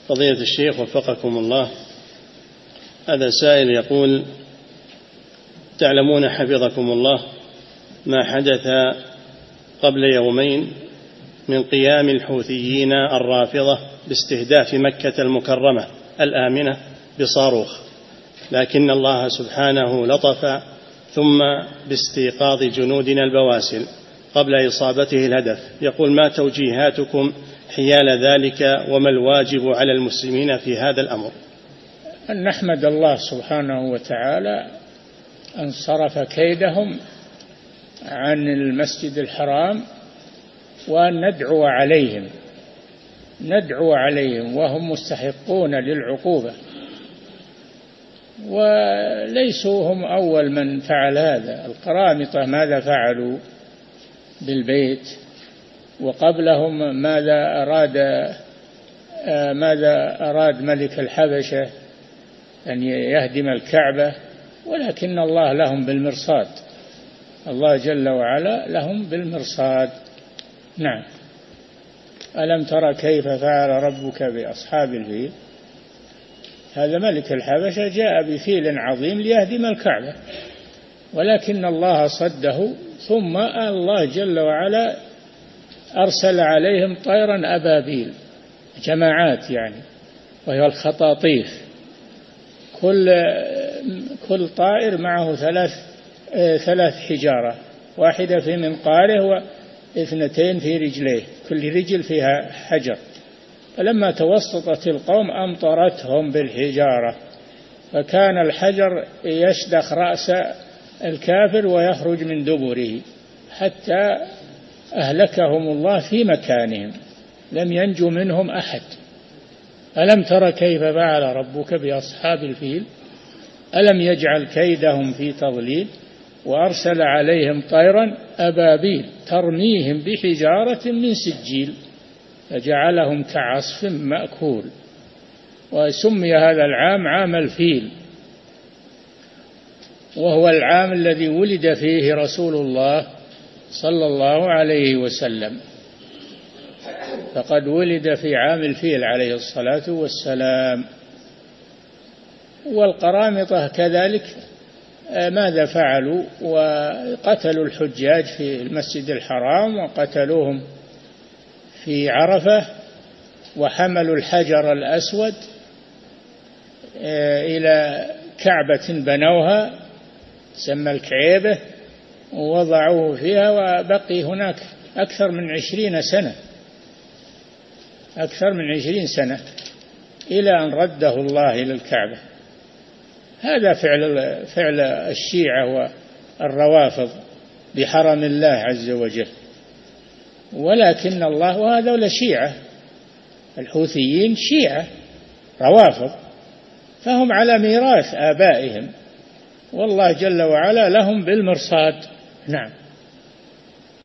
فضيلة الشيخ وفقكم الله، هذا سائل يقول: تعلمون حفظكم الله ما حدث قبل يومين من قيام الحوثيين الرافضة باستهداف مكة المكرمة الآمنة بصاروخ، لكن الله سبحانه لطف ثم باستيقاظ جنودنا البواسل قبل إصابته الهدف. يقول: ما توجيهاتكم حيال ذلك، وما الواجب على المسلمين في هذا الأمر؟ أن نحمد الله سبحانه وتعالى أن صرف كيدهم عن المسجد الحرام، وأن ندعو عليهم وهم مستحقون للعقوبة، وليسوا هم أول من فعل هذا. القرامطة ماذا فعلوا بالبيت، وقبلهم ماذا أراد ملك الحبشة أن يهدم الكعبة، ولكن الله لهم بالمرصاد، الله جل وعلا لهم بالمرصاد. نعم. ألم تر كيف فعل ربك بأصحاب الفيل؟ هذا ملك الحبشة جاء بفيل عظيم ليهدم الكعبة، ولكن الله صده، ثم الله جل وعلا أرسل عليهم طيرا أبابيل، جماعات يعني، وهي الخطاطيف، كل طائر معه ثلاث حجارة، واحدة في منقاره واثنتين في رجليه، كل رجل فيها حجر. فلما توسطت القوم أمطرتهم بالحجارة، فكان الحجر يشدخ رأس الكافر ويخرج من دبره، حتى أهلكهم الله في مكانهم، لم ينجو منهم أحد. ألم تر كيف فعل ربك بأصحاب الفيل؟ ألم يجعل كيدهم في تضليل، وأرسل عليهم طيرا أبابيل ترميهم بحجارة من سجيل فجعلهم كعصف مأكول. وسمي هذا العام عام الفيل، وهو العام الذي ولد فيه رسول الله صلى الله عليه وسلم، فقد ولد في عام الفيل عليه الصلاة والسلام. والقرامطة كذلك ماذا فعلوا؟ وقتلوا الحجاج في المسجد الحرام، وقتلوهم في عرفة، وحملوا الحجر الأسود إلى كعبة بنوها تسمى الكعيبة، ووضعوه فيها، وبقي هناك أكثر من 20 سنة إلى أن رده الله إلى الكعبة. هذا فعل الشيعة والروافض بحرم الله عز وجل. ولكن الله، وهذول شيعة، الحوثيين شيعة روافض، فهم على ميراث آبائهم، والله جل وعلا لهم بالمرصاد. نعم.